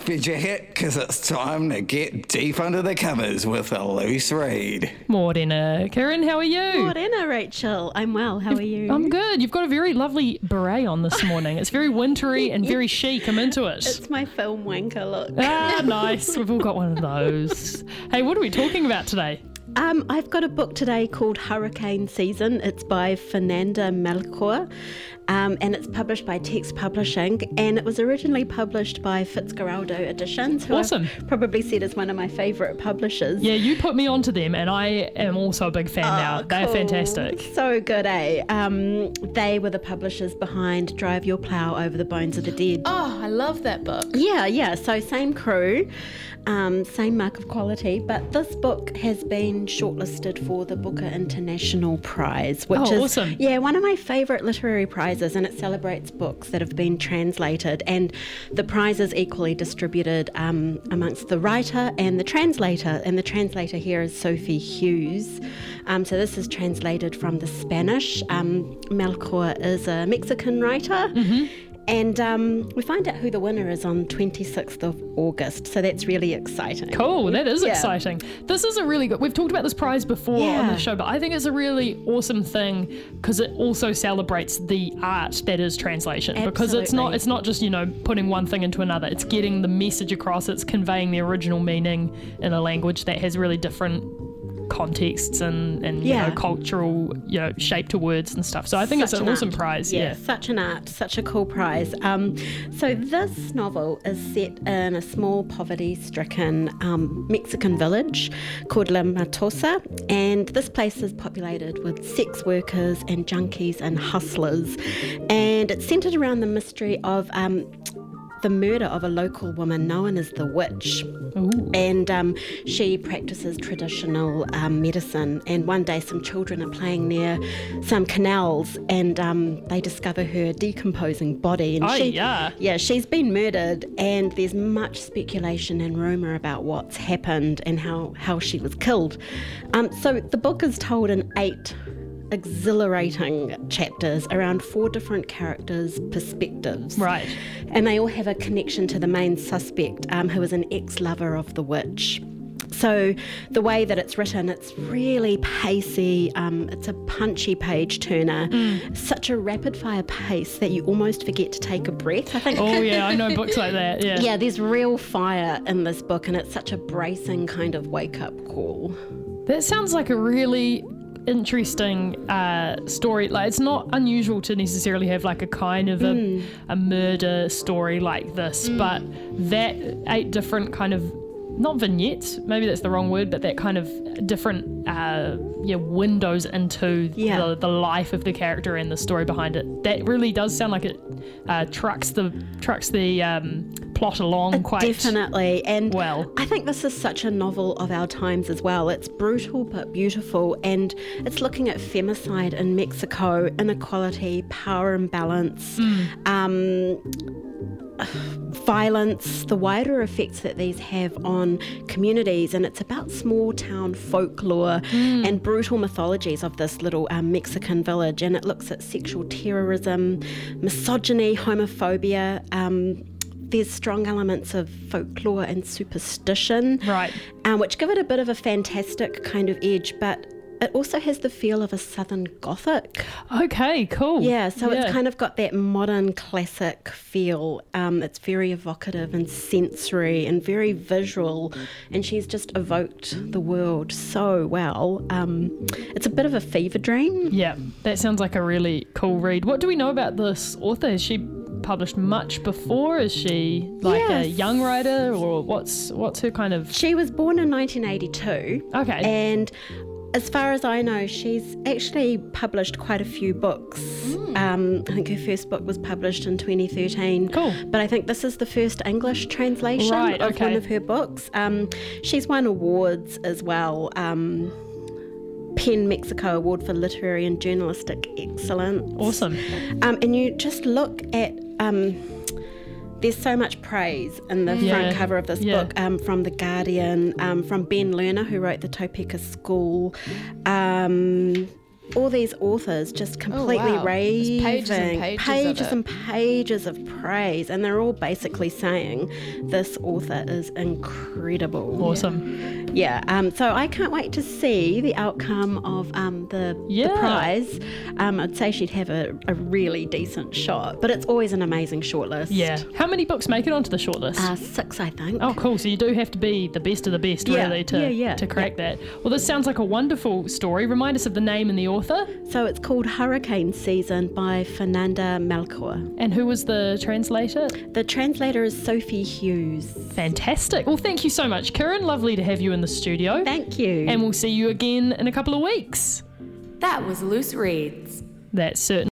off your jacket because it's time to get deep under the covers with a loose read. Morena. Karen, how are you? Morena, Rachel. I'm well. How are you? I'm good. You've got a very lovely beret on this morning. It's very wintry and very chic. I'm into it. It's my film wanker look. Ah, nice. We've all got one of those. Hey, what are we talking about today? I've got a book today called Hurricane Season. It's by Fernanda Melchor, and it's published by Text Publishing, and it was originally published by Fitzgeraldo Editions, who Awesome. I've probably said is one of my favourite publishers. Yeah, you put me onto them, and I am also a big fan now. They're Cool. fantastic. So good, eh? They were the publishers behind Drive Your Plough Over the Bones of the Dead. Oh, I love that book. Yeah, so same crew, same mark of quality, but this book has been shortlisted for the Booker International Prize, which is awesome. one of my favourite literary prizes, and it celebrates books that have been translated, and the prize is equally distributed amongst the writer and the translator here is Sophie Hughes. So this is translated from the Spanish. Melchor is a Mexican writer. Mm-hmm. And we find out who the winner is on 26th of August, so that's really exciting. Cool, that is Yeah. exciting. This is a really good... We've talked about this prize before on the show, but I think it's a really awesome thing because it also celebrates the art that is translation. Because it's not just, putting one thing into another. It's getting the message across. It's conveying the original meaning in a language that has really different contexts and cultural shape to words and stuff. So I think it's an awesome prize. Yeah, such an art, such a cool prize. So this novel is set in a small poverty-stricken Mexican village called La Matosa, and this place is populated with sex workers and junkies and hustlers, and it's centred around the mystery of the murder of a local woman known as the Witch. Ooh. And she practices traditional medicine, and one day some children are playing near some canals, and they discover her decomposing body, and she's been murdered, and there's much speculation and rumour about what's happened and how she was killed. So the book is told in 8 exhilarating chapters around 4 different characters' perspectives. Right. And they all have a connection to the main suspect, who is an ex-lover of the witch. So the way that it's written, it's really pacey. It's a punchy page turner. Such a rapid fire pace that you almost forget to take a breath, I think. Oh yeah, I know books like that. Yeah. Yeah, there's real fire in this book, and it's such a bracing kind of wake-up call. That sounds like a really interesting story. Like, it's not unusual to necessarily have like a kind of a murder story like this, but that 8 different kind of, not vignettes, maybe that's the wrong word, but that kind of different windows into the life of the character and the story behind it. That really does sound like it trucks the plot along quite definitely, and well. I think this is such a novel of our times as well. It's brutal but beautiful, and it's looking at femicide in Mexico, inequality, power imbalance, violence, the wider effects that these have on communities, and it's about small town folklore and brutal mythologies of this little Mexican village, and it looks at sexual terrorism, misogyny, homophobia. There's strong elements of folklore and superstition, right, which give it a bit of a fantastic kind of edge, but it also has the feel of a Southern Gothic. Okay, cool. Yeah, so it's kind of got that modern classic feel. It's very evocative and sensory and very visual, and she's just evoked the world so well. It's a bit of a fever dream. Yeah, that sounds like a really cool read. What do we know about this author? Has she published much before? Is she like a young writer, or what's her kind of... She was born in 1982. Okay. And as far as I know, she's actually published quite a few books. I think her first book was published in 2013. Cool. But I think this is the first English translation of one of her books. She's won awards as well. PEN Mexico Award for Literary and Journalistic Excellence. Awesome. And you just look at... there's so much praise in the front cover of this book, from The Guardian, from Ben Lerner, who wrote the Topeka School, all these authors just completely raving, pages and pages of praise, and they're all basically saying this author is incredible. Awesome. Yeah, so I can't wait to see the outcome of the prize. I'd say she'd have a really decent shot, but it's always an amazing shortlist. Yeah. How many books make it onto the shortlist? 6, I think. Oh, cool. So you do have to be the best of the best, really, to crack that. Well, this sounds like a wonderful story. Remind us of the name and the author. So it's called Hurricane Season by Fernanda Melchor. And who was the translator? The translator is Sophie Hughes. Fantastic. Well, thank you so much, Karen. Lovely to have you in the studio. Thank you. And we'll see you again in a couple of weeks. That was Loose Reads. That's certain.